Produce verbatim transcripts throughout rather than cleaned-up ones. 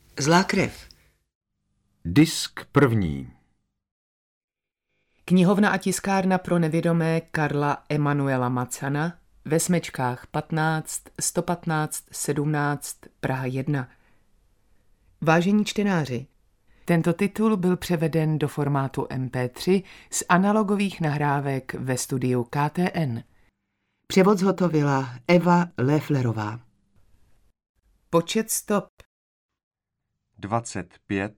Zlá krev. Disk první. Knihovna a tiskárna pro nevědomé Karla Emanuela Macana ve Smečkách patnáct, sto patnáct, sedmnáct, Praha jedna. Vážení čtenáři, tento titul byl převeden do formátu em pé tři z analogových nahrávek ve studiu K T N. Převod zhotovila Eva Lefflerová. Počet stop. dvacet pět.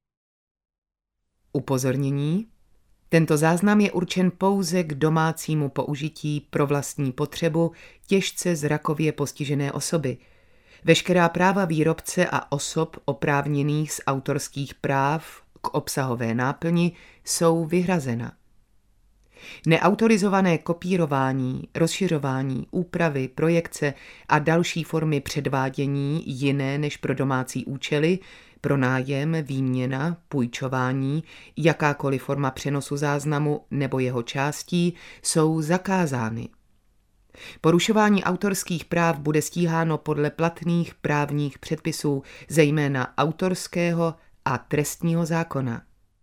Upozornění. Tento záznam je určen pouze k domácímu použití pro vlastní potřebu těžce zrakově postižené osoby. Veškerá práva výrobce a osob oprávněných z autorských práv k obsahové náplni jsou vyhrazena. Neautorizované kopírování, rozšiřování, úpravy, projekce a další formy předvádění jiné než pro domácí účely, pronájem, výměna, půjčování, jakákoliv forma přenosu záznamu nebo jeho částí jsou zakázány. Porušování autorských práv bude stíháno podle platných právních předpisů, zejména autorského a trestního zákona.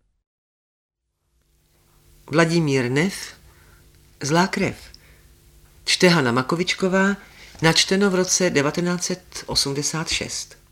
Vladimír Neff, Zlá krev. Čte Hana Makovičková, načteno v roce devatenáct set osmdesát šest.